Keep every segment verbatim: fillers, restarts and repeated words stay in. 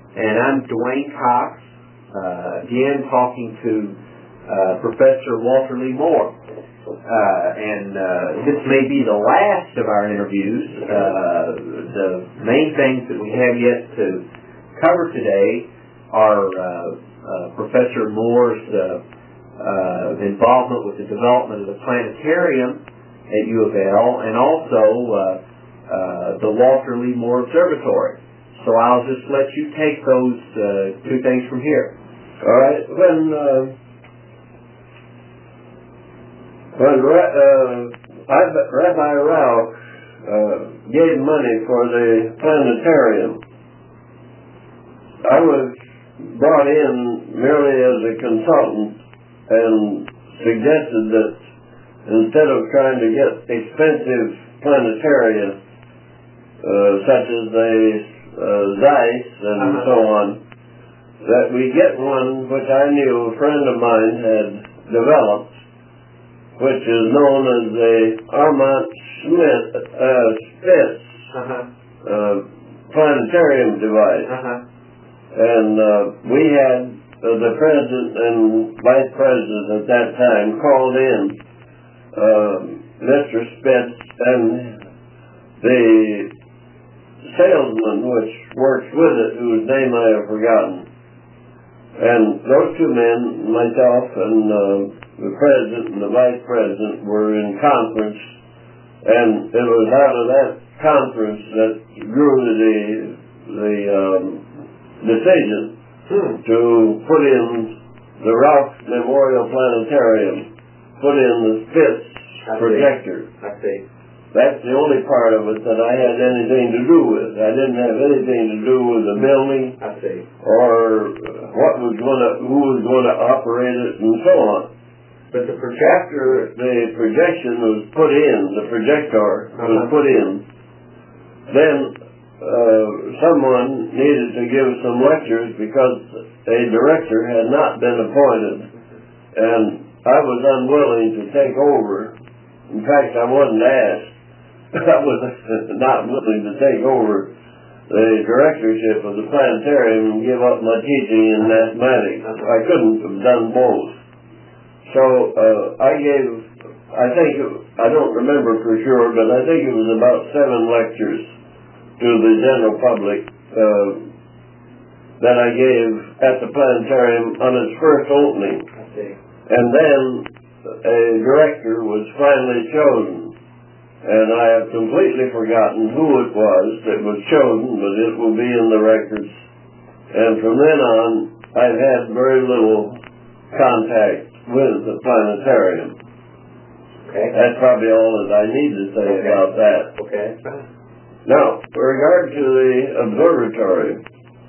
And I'm Dwayne Cox, uh, again talking to uh, Professor Walter Lee Moore. Uh, and uh, this may be the last of our interviews. Uh, the main things that we have yet to cover today are uh, uh, Professor Moore's uh, uh, involvement with the development of the planetarium at U of L, and also uh, uh, the Walter Lee Moore Observatory. So I'll just let you take those uh, two things from here. All right. When uh, when uh, Rabbi Rao uh, gave money for the planetarium, I was brought in merely as a consultant and suggested that instead of trying to get expensive planetaria uh, such as the uh, Zeiss and uh-huh. so on, that we get one which I knew a friend of mine had developed, which is known as the Armand Schmidt uh, Spitz uh-huh. uh, planetarium device. Uh-huh. And uh, we had uh, the president and vice president at that time called in uh, Mister Spitz and the salesman which works with it, whose name I have forgotten. And those two men, myself and uh, the president and the vice president, were in conference, and it was out of that conference that grew the the um, decision hmm. to put in the Ralph Memorial Planetarium, put in the Spitz I projector. See. I see. That's the only part of it that I had anything to do with. I didn't have anything to do with the building, I see. or what was going to, who was going to operate it, and so on. But the projector, the projection was put in, the projector uh-huh. was put in. Then uh, someone needed to give some lectures because a director had not been appointed, and I was unwilling to take over. In fact, I wasn't asked. I was not willing to take over the directorship of the planetarium and give up my teaching in mathematics. I couldn't have done both. So uh, I gave, I think, I don't remember for sure, but I think it was about seven lectures to the general public uh, that I gave at the planetarium on its first opening. And then a director was finally chosen. And I have completely forgotten who it was that was chosen, but it will be in the records. And from then on, I've had very little contact with the planetarium. Okay. That's probably all that I need to say okay. about that. Okay. Now, with regard to the observatory,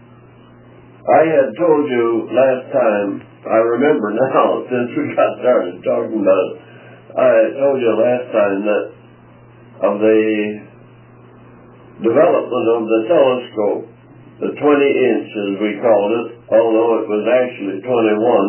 I had told you last time, I remember now, since we got started talking about it, I had told you last time that of the development of the telescope, the twenty inch as we called it, although it was actually twenty-one,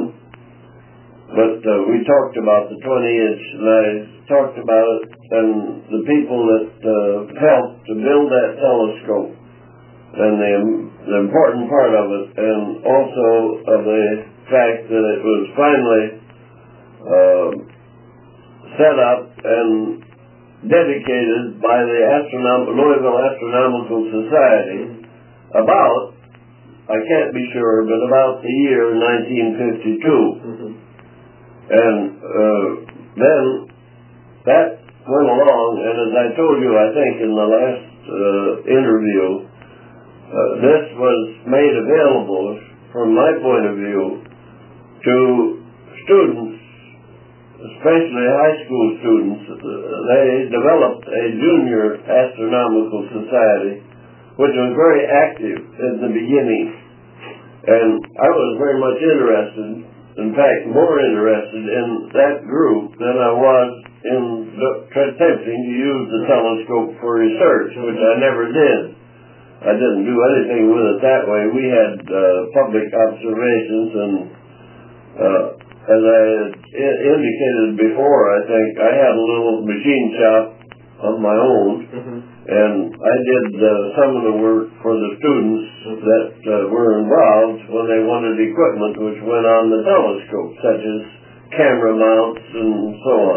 but uh, we talked about the twenty inch, and I talked about it, and the people that uh, helped to build that telescope, and the, the important part of it, and also of the fact that it was finally uh, set up and dedicated by the Astronom- Louisville Astronomical Society about, I can't be sure, but about the year nineteen fifty-two. Mm-hmm. And uh, then that went along, and as I told you, I think, in the last uh, interview, uh, this was made available, from my point of view, to students, especially high school students. They developed a junior astronomical society, which was very active in the beginning. And I was very much interested, in fact, more interested in that group than I was in attempting to use the telescope for research, which I never did. I didn't do anything with it that way. We had uh, public observations, and uh, as I had indicated before, I think I had a little machine shop of my own, mm-hmm. and I did uh, some of the work for the students mm-hmm. that uh, were involved when they wanted equipment which went on the telescope, such as camera mounts and so on.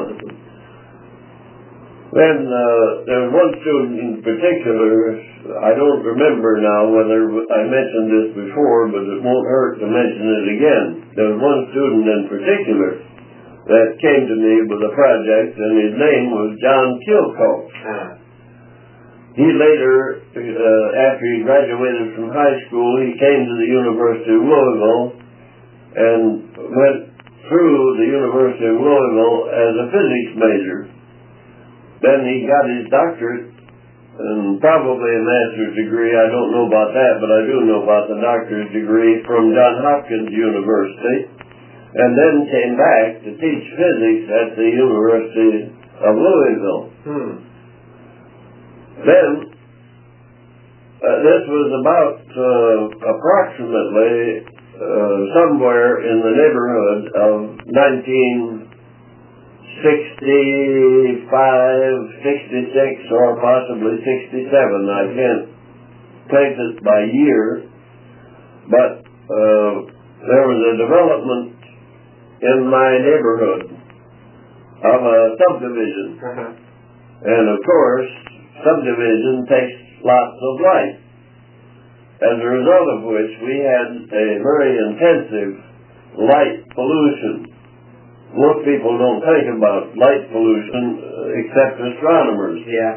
Then uh, there was one student in particular, I don't remember now whether I mentioned this before, but it won't hurt to mention it again. There was one student in particular that came to me with a project, and his name was John Kilcock. Uh-huh. He later, uh, after he graduated from high school, he came to the University of Louisville and went through the University of Louisville as a physics major. Then he got his doctorate and probably a master's degree. I don't know about that, but I do know about the doctorate degree from Johns Hopkins University. And then came back to teach physics at the University of Louisville. Hmm. Then, uh, this was about uh, approximately uh, somewhere in the neighborhood of nineteen sixty-five, sixty-six, or possibly sixty-seven. I can't place it by year, but uh, there was a development in my neighborhood of a subdivision. Uh-huh. And of course, subdivision takes lots of light. As a result of which, we had a very intensive light pollution. Most people don't think about light pollution uh, except astronomers. Yeah.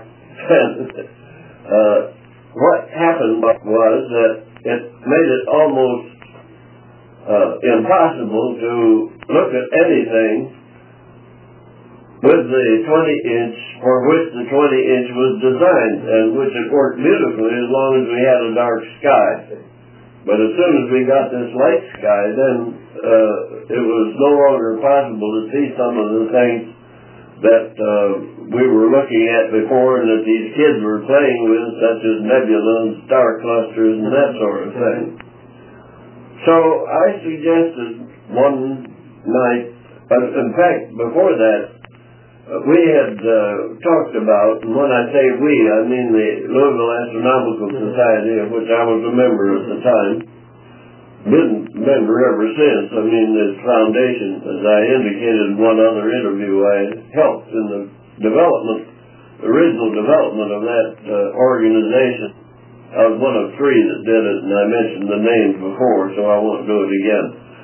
uh, what happened was that it made it almost uh, impossible to look at anything with the twenty inch for which the twenty inch was designed, and which it worked beautifully as long as we had a dark sky. But as soon as we got this light sky, then uh, it was no longer possible to see some of the things that uh, we were looking at before and that these kids were playing with, such as nebula and star clusters and that sort of thing. So I suggested one night, uh, in fact, before that, uh, we had uh, talked about, and when I say we, I mean the Louisville Astronomical Society, of which I was a member at the time, been a member ever since. I mean, this foundation, as I indicated in one other interview, I helped in the development, original development of that uh, organization. I was one of three that did it, and I mentioned the names before, so I won't do it again.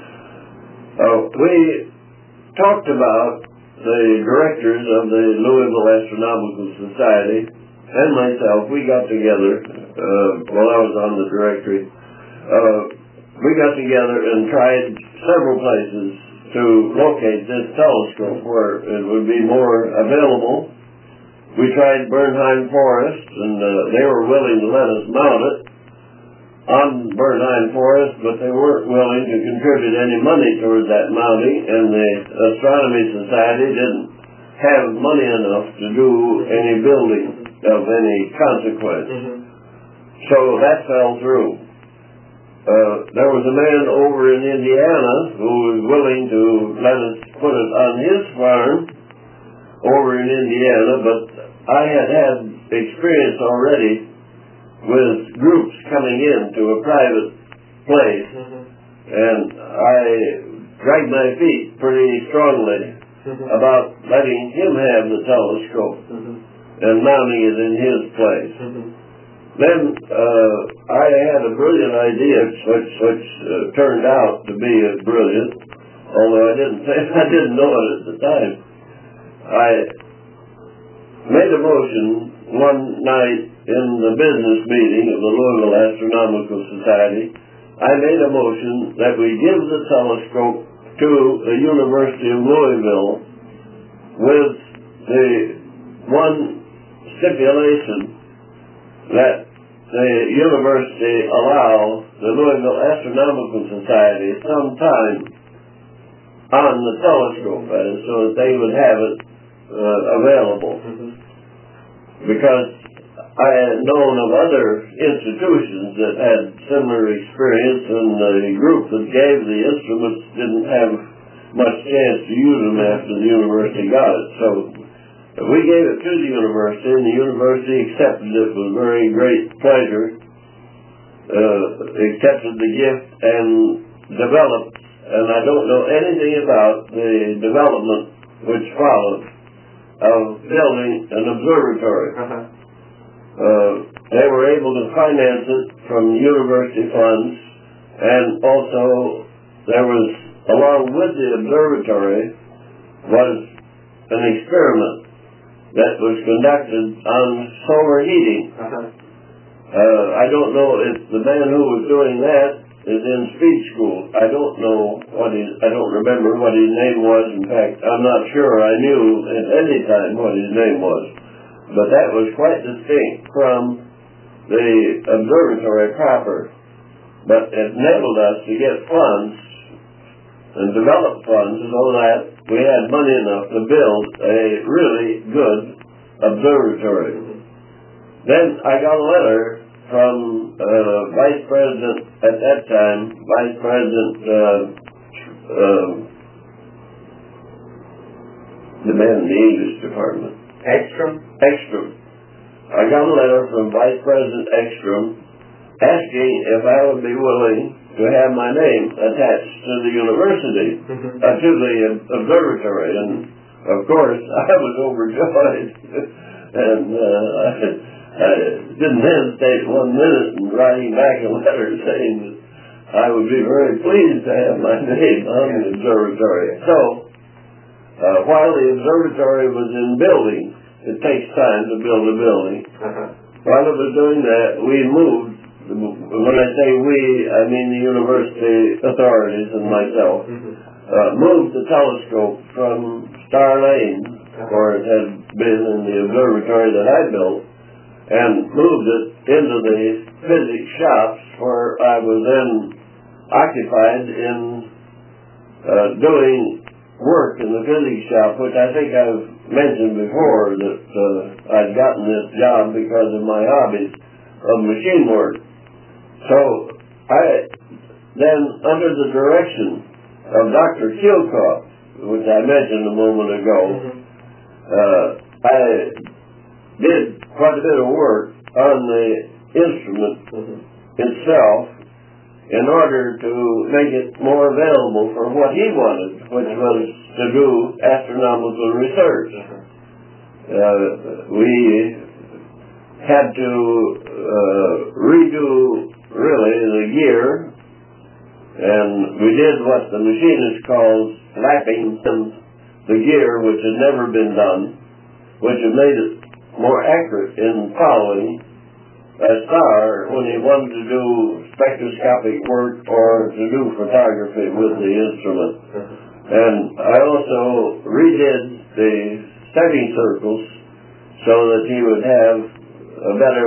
Uh, we talked about the directors of the Louisville Astronomical Society and myself. We got together uh, while I was on the directory. Uh, we got together and tried several places to locate this telescope where it would be more available. We tried Bernheim Forest, and uh, they were willing to let us mount it on Bernheim Forest, but they weren't willing to contribute any money towards that mounting, and the Astronomy Society didn't have money enough to do any building of any consequence. Mm-hmm. So that fell through. Uh, there was a man over in Indiana who was willing to let us put it on his farm over in Indiana, but I had had experience already with groups coming in to a private place, mm-hmm. and I dragged my feet pretty strongly mm-hmm. about letting him have the telescope mm-hmm. and mounting it in his place. Mm-hmm. Then uh, I had a brilliant idea, which, which uh, turned out to be as brilliant, although I didn't say, I didn't know it at the time. I made a motion one night in the business meeting of the Louisville Astronomical Society. I made a motion that we give the telescope to the University of Louisville with the one stipulation that the university allow the Louisville Astronomical Society some time on the telescope, uh, so that they would have it uh, available. Mm-hmm. Because I had known of other institutions that had similar experience, and the group that gave the instruments didn't have much chance to use them after the university got it. So we we gave it to the university, and the university accepted it with very great pleasure, uh, accepted the gift, and developed, and I don't know anything about the development which followed of building an observatory. Uh-huh. Uh, they were able to finance it from university funds, and also there was, along with the observatory, was an experiment that was conducted on solar heating. Uh-huh. Uh, I don't know if the man who was doing that is in speech school. I don't know what his, I don't remember what his name was. In fact, I'm not sure I knew at any time what his name was. But that was quite distinct from the observatory proper. But it enabled us to get funds and develop funds so that we had money enough to build a really good observatory. Then I got a letter from uh, Vice President, at that time, Vice President, uh, uh, the man in the English department. Ekstrom? Ekstrom. I got a letter from Vice President Ekstrom asking if I would be willing to have my name attached to the university, Mm-hmm. uh, to the observatory. And, of course, I was overjoyed. and uh, I, I didn't hesitate one minute in writing back a letter saying that I would be very pleased to have my name on the observatory. So, uh, while the observatory was in building, it takes time to build a building. Uh-huh. While it was doing that, we moved. When I say we, I mean the university authorities and myself, Mm-hmm. uh, moved the telescope from Star Lane, where it had been in the observatory that I built, and moved it into the physics shops, where I was then occupied in uh, doing work in the physics shop, which I think I've mentioned before, that uh, I'd gotten this job because of my hobbies of machine work. So I then, under the direction of Doctor Kilcoff, which I mentioned a moment ago, Mm-hmm. uh, I did quite a bit of work on the instrument Mm-hmm. itself in order to make it more available for what he wanted, which was to do astronomical research. Uh, we had to uh, redo, really, the gear, and we did what the machinist calls lapping the gear, which had never been done, which had made it more accurate in following a star when he wanted to do spectroscopic work or to do photography with the instrument. And I also redid the setting circles so that he would have a better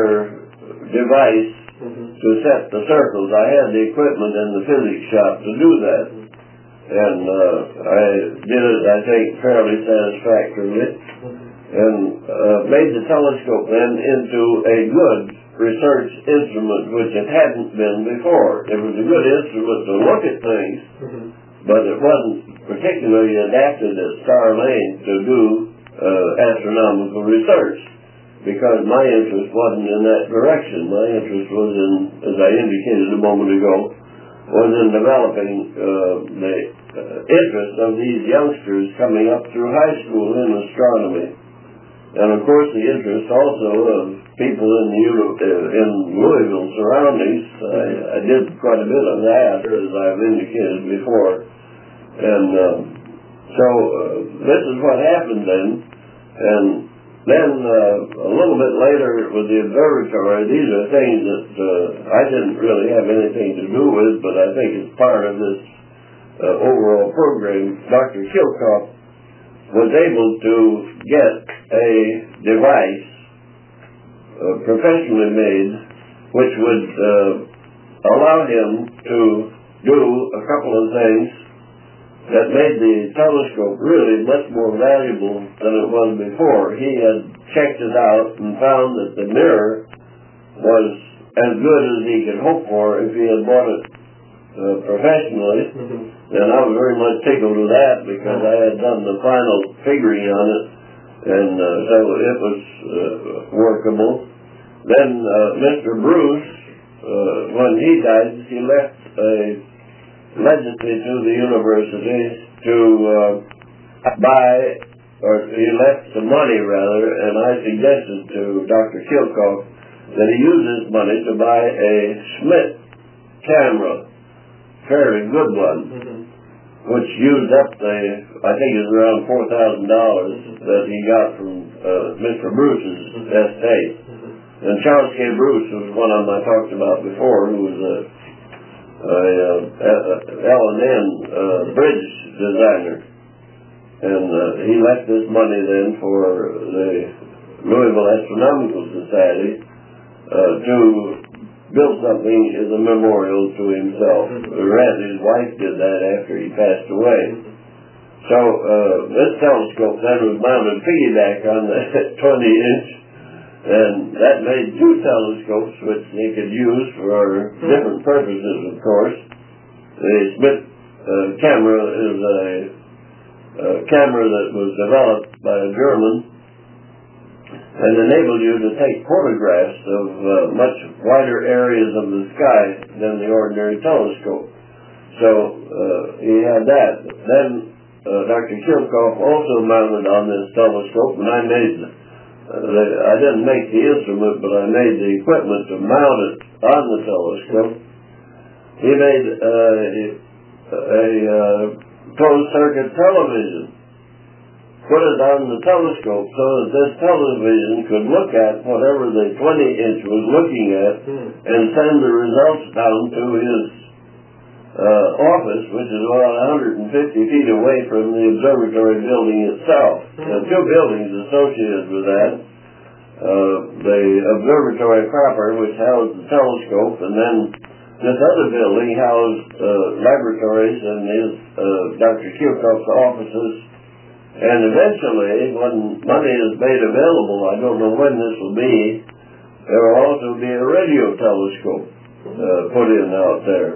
device Mm-hmm. to set the circles. I had the equipment in the physics shop to do that. And uh, I did it, I think, fairly satisfactorily. And uh, made the telescope then into a good research instrument, which it hadn't been before. It was a good instrument to look at things, Mm-hmm. but it wasn't particularly adapted at Star Lane to do uh, astronomical research, because my interest wasn't in that direction. My interest was in, as I indicated a moment ago, was in developing uh, the uh, interest of these youngsters coming up through high school in astronomy. And of course the interest also of people in the Euro- uh, in Louisville surroundings. I, I did quite a bit of that, as I've indicated before. And uh, so uh, this is what happened then. And then uh, a little bit later with the observatory, these are things that uh, I didn't really have anything to do with, but I think it's part of this uh, overall program. Doctor Kilcoff was able to get a device uh, professionally made which would uh, allow him to do a couple of things that made the telescope really much more valuable than it was before. He had checked it out and found that the mirror was as good as he could hope for if he had bought it uh, professionally. Mm-hmm. And I was very much tickled with that, because I had done the final figuring on it, and uh, so it was uh, workable. Then uh, Mister Bruce, uh, when he died, he left a legacy to the university to uh, buy, or he left the money rather, and I suggested to Doctor Chilcoff that he use this money to buy a Schmidt camera, fairly good one, mm-hmm. which used up the, I think it was around four thousand dollars mm-hmm. that he got from uh, Mister Bruce's mm-hmm. estate. Mm-hmm. And Charles K. Bruce was one of them I talked about before, who was a, a, a, a L and N uh, bridge designer. And uh, he left this money then for the Louisville Astronomical Society uh, to build something as a memorial to himself. Mm-hmm. Rather, his wife did that after he passed away. So uh, this telescope then was mounted piggyback on the twenty inch, and that made two telescopes which they could use for different purposes, of course. The Schmidt uh, camera is a, a camera that was developed by a German and enabled you to take photographs of uh, much wider areas of the sky than the ordinary telescope. So uh, he had that. Then uh, Doctor Chilcoff also mounted on this telescope, and I made, uh, the, I didn't make the instrument, but I made the equipment to mount it on the telescope. He made uh, a, a uh, closed circuit television, put it on the telescope so that this television could look at whatever the twenty inch was looking at hmm. and send the results down to his uh, office, which is about one hundred fifty feet away from the observatory building itself. Hmm. There are two buildings associated with that. Uh, the observatory proper, which housed the telescope, and then this other building housed uh, laboratories and his uh, Doctor Chilcoff's offices. And eventually, when money is made available, I don't know when this will be, there will also be a radio telescope uh, put in out there.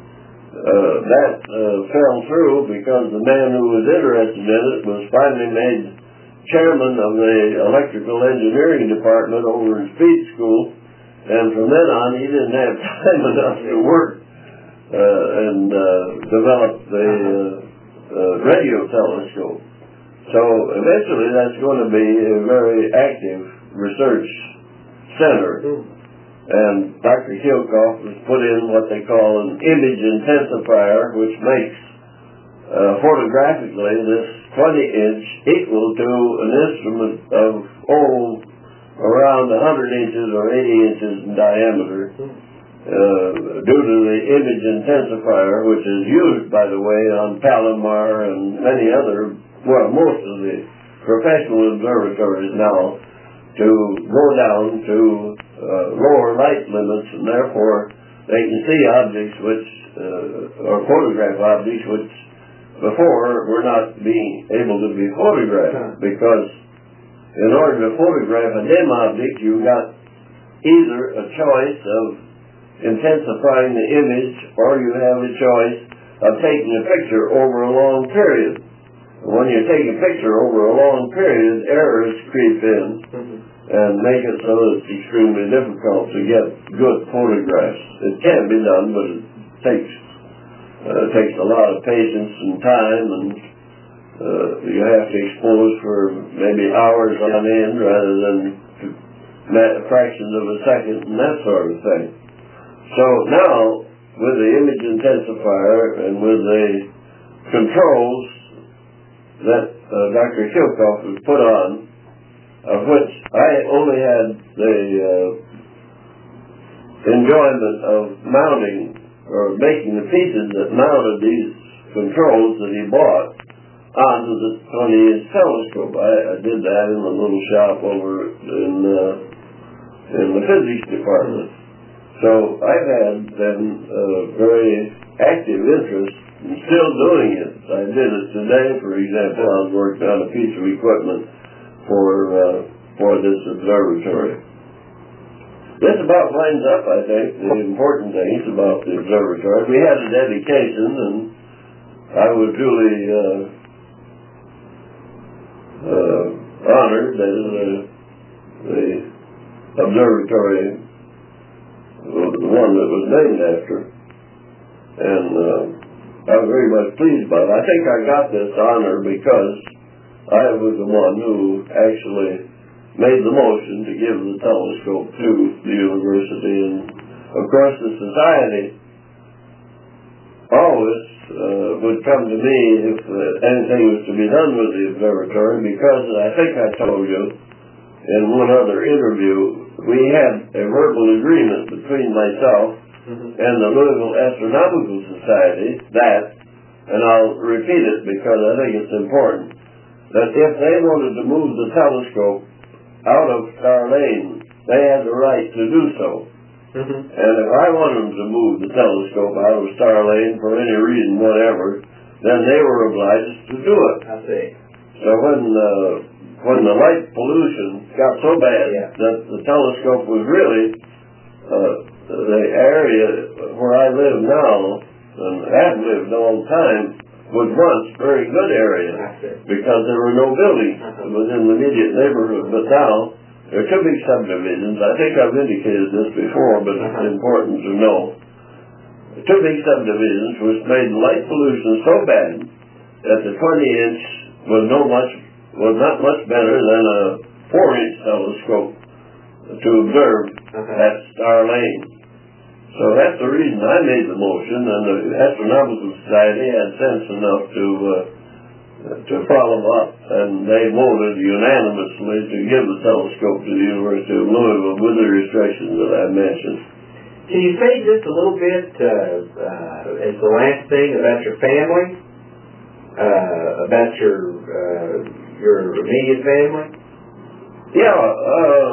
Uh, that uh, fell through because the man who was interested in it was finally made chairman of the electrical engineering department over in Speed School, and from then on he didn't have time enough to work uh, and uh, develop the uh, uh, radio telescope. So eventually that's going to be a very active research center. And Doctor Chilcoff has put in what they call an image intensifier, which makes uh, photographically this twenty inch equal to an instrument of, oh, around one hundred inches or eighty inches in diameter. Uh, due to the image intensifier, which is used, by the way, on Palomar and many other, well, most of the professional observatories now, to go down to uh, lower light limits, and therefore they can see objects which, uh, or photograph objects which before were not being able to be photographed, because in order to photograph a dim object, you got either a choice of intensifying the image, or you have a choice of taking a picture over a long period. When you take a picture over a long period, errors creep in mm-hmm. and make it so that it's extremely difficult to get good photographs. It can be done, but it takes uh, it takes a lot of patience and time, and uh, you have to expose for maybe hours on end rather than fractions of a second and that sort of thing. So now, with the image intensifier and with the controls that uh, Doctor Chilcoff was put on, of which I only had the uh, enjoyment of mounting or making the pieces that mounted these controls that he bought onto the twenty inch telescope. I, I did that in a little shop over in, uh, in the physics department. So I've had then uh, very active interest in still doing it. I did it today, for example. I was working on a piece of equipment for uh, for this observatory. This about winds up, I think, the important things about the observatory. We had a dedication, and I was really uh, uh, honored as uh, the observatory, the one that was named after. And uh, I was very much pleased by it. I think I got this honor because I was the one who actually made the motion to give the telescope to the university. And of course the society always uh, would come to me if uh, anything was to be done with the observatory, because I think I told you in one other interview, we had a verbal agreement between myself mm-hmm. and the Louisville Astronomical Society that, and I'll repeat it because I think it's important, that if they wanted to move the telescope out of Star Lane, they had the right to do so. Mm-hmm. And if I wanted them to move the telescope out of Star Lane for any reason whatever, then they were obliged to do it. I see. So when uh, when the light pollution got so bad yeah. that the telescope was really uh, the area where I live now and have lived all the time was once a very good area because there were no buildings within the immediate neighborhood. But now there are two big subdivisions. I think I've indicated this before, but it's important to know. Two big subdivisions which made light pollution so bad that the twenty inch was no much was not much better than a four inch telescope to observe uh-huh. at Star Lane. So that's the reason I made the motion, and the Astronomical Society had sense enough to uh, to follow up, and they voted unanimously to give the telescope to the University of Louisville with the restrictions that I mentioned. Can you say just a little bit uh, uh, as the last thing about your family, uh, about your uh, your immediate family? Yeah, uh,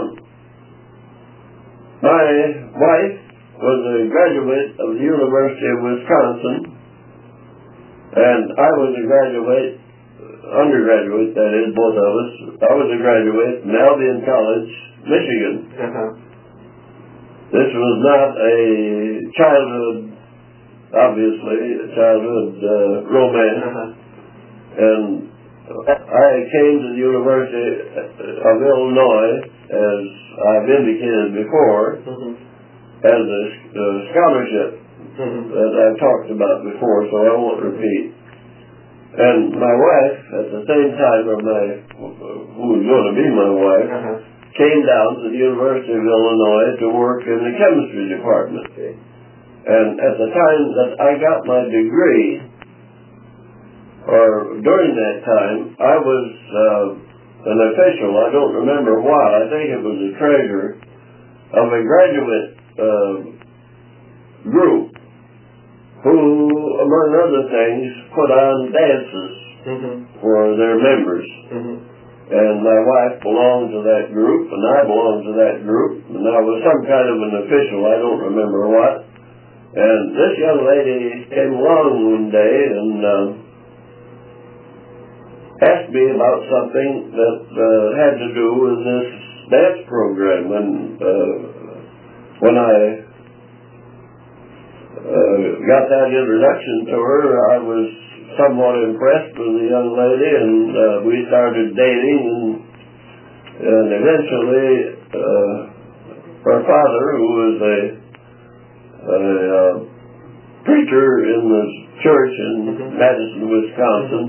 my wife was a graduate of the University of Wisconsin, and I was a graduate, undergraduate, that is, both of us. I was a graduate from Albion College, Michigan. Uh-huh. This was not a childhood, obviously, a childhood uh, romance. Uh-huh. And I came to the University of Illinois, as I've indicated before, uh-huh. as a uh, scholarship uh-huh. that I've talked about before, so I won't repeat. And my wife, at the same time, or my, who was going to be my wife, uh-huh. came down to the University of Illinois to work in the chemistry department. Okay. And at the time that I got my degree, or during that time, I was uh, an official, I don't remember what, I think it was a treasurer, of a graduate uh, group who, among other things, put on dances mm-hmm. for their members. Mm-hmm. And my wife belonged to that group, and I belonged to that group, and I was some kind of an official, I don't remember what. And this young lady came along one day and uh, asked me about something that uh, had to do with this dance program. And uh, when I uh, got that introduction to her, I was somewhat impressed with the young lady, and uh, we started dating, and, and eventually uh, her father, who was a, a uh, preacher in the church in Madison, Wisconsin,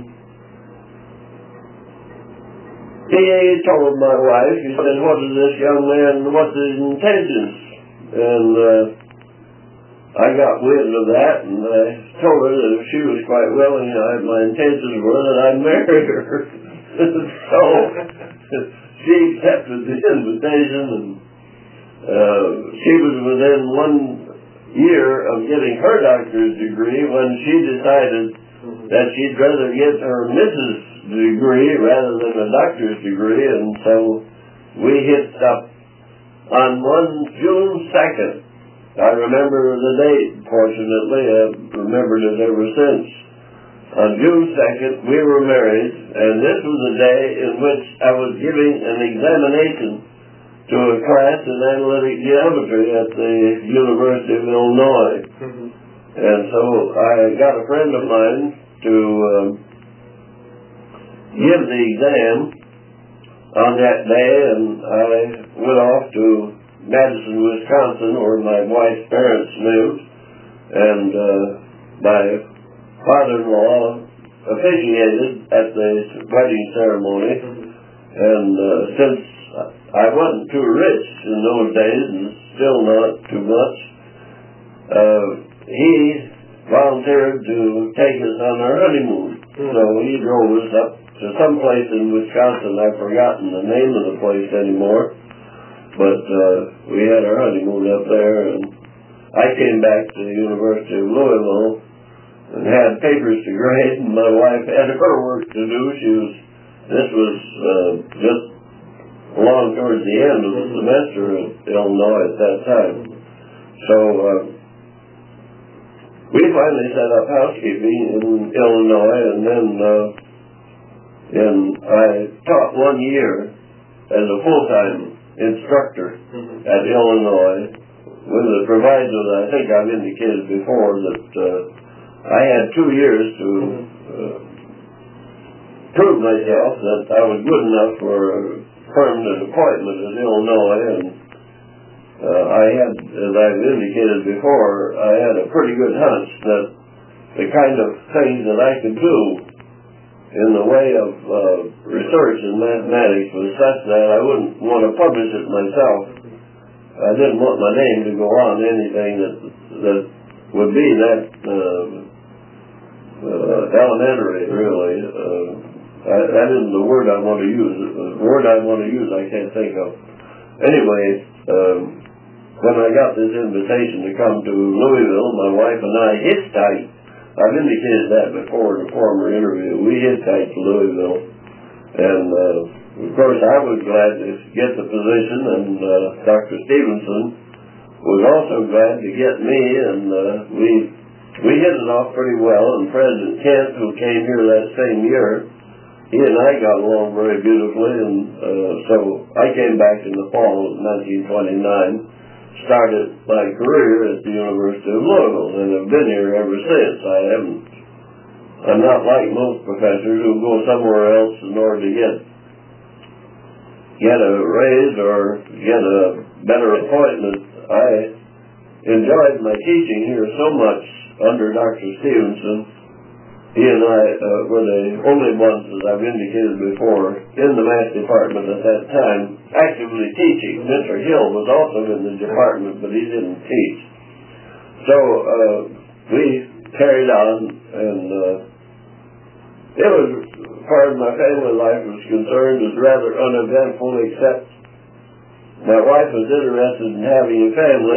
he told my wife, he said, "What is this young man, what's his intentions?" And uh, I got wind of that, and I told her that if she was quite willing, I, my intentions were that I'd marry her. So she accepted the invitation, and uh, she was within one year of getting her doctorate degree when she decided that she'd rather get her Missus degree rather than a doctor's degree, and so we hitched up on one June second. I remember the date, fortunately. I've remembered it ever since. On June second, we were married, and this was the day in which I was giving an examination to a class in analytic geometry at the University of Illinois. Mm-hmm. And so I got a friend of mine to um, give the exam on that day, and I went off to Madison, Wisconsin, where my wife's parents lived, and uh, my father-in-law officiated at the wedding ceremony, and uh, since I wasn't too rich in those days, and still not too much, uh, he volunteered to take us on our honeymoon. So he drove us up to some place in Wisconsin. I've forgotten the name of the place anymore, but uh, we had our honeymoon up there, and I came back to the University of Louisville and had papers to grade, and my wife had her work to do. She was, this was uh, just along towards the end of the semester at Illinois at that time. So uh, we finally set up housekeeping in Illinois, and then uh, and I taught one year as a full-time instructor mm-hmm. at Illinois, with the proviso that I think I've indicated before that uh, I had two years to uh, prove myself that I was good enough for a permanent appointment in Illinois, and uh, I had, as I've indicated before, I had a pretty good hunch that the kind of things that I could do in the way of uh, research in mathematics was such that I wouldn't want to publish it myself. I didn't want my name to go on anything that that would be that uh, uh, elementary, really. Uh, I, that isn't the word I want to use. The word I want to use I can't think of. Anyway, um, when I got this invitation to come to Louisville, my wife and I hitchhiked. I've indicated that before in a former interview. We hitchhiked to Louisville, and uh, of course I was glad to get the position, and uh, Doctor Stevenson was also glad to get me, and uh, we we hit it off pretty well. And President Kent, who came here that same year, he and I got along very beautifully, and uh, so I came back in the fall of nineteen twenty-nine. Started my career at the University of Louisville, and have been here ever since. I haven't, I'm not like most professors who go somewhere else in order to get get a raise or get a better appointment. I enjoyed my teaching here so much under Doctor Stevenson. He and I uh, were the only ones, as I've indicated before, in the math department at that time, actively teaching. Mister Hill was also in the department, but he didn't teach. So uh, we carried on, and uh, it was, as far as my family life was concerned, was rather uneventful, except my wife was interested in having a family,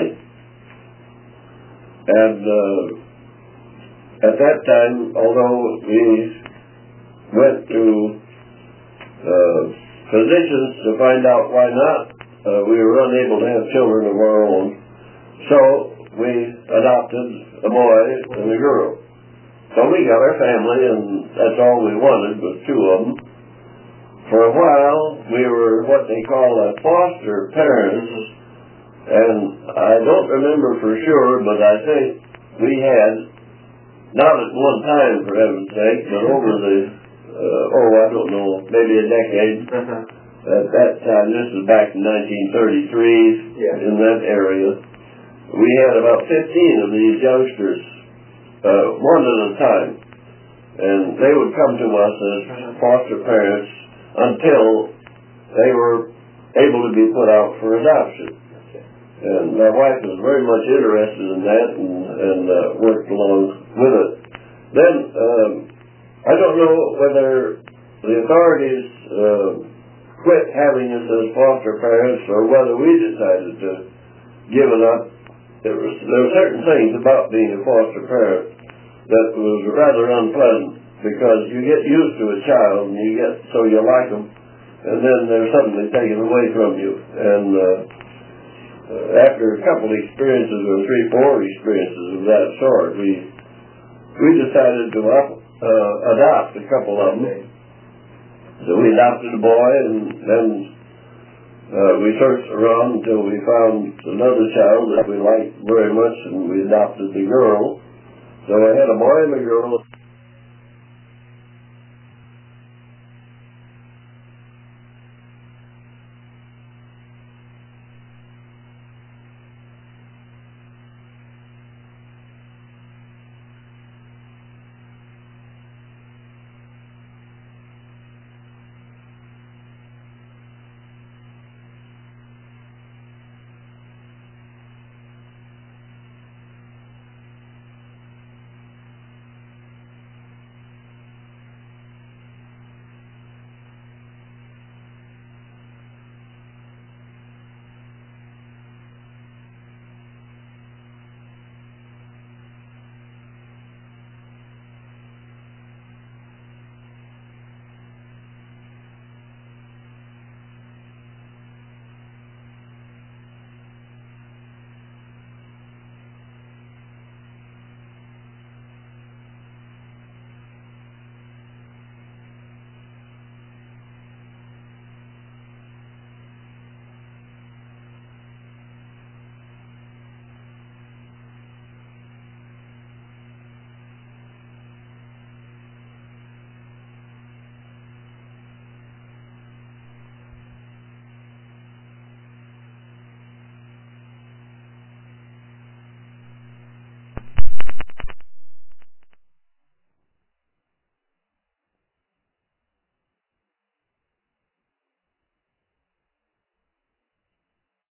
and uh, at that time, although we went to uh, physicians to find out why not, uh, we were unable to have children of our own. So we adopted a boy and a girl. So we got our family, and that's all we wanted was two of them. For a while, we were what they call a foster parents, and I don't remember for sure, but I think we had, not at one time, for heaven's sake, but over the, uh, oh, I don't know, maybe a decade. Uh-huh. At that time, this was back in nineteen thirty-three, yeah. In that area, we had about fifteen of these youngsters, uh, one at a time. And they would come to us as foster parents until they were able to be put out for adoption. And my wife was very much interested in that, and, and uh, worked along with it. Then, um, I don't know whether the authorities uh, quit having us as foster parents or whether we decided to give it up. There, was, there were certain things about being a foster parent that was rather unpleasant, because you get used to a child and you get so you like them, and then they're suddenly taken away from you. And uh, Uh, after a couple of experiences, or three, four experiences of that sort, we we decided to up, uh, adopt a couple of them. So we adopted a boy, and then uh, we searched around until we found another child that we liked very much, and we adopted the girl. So I had a boy and a girl.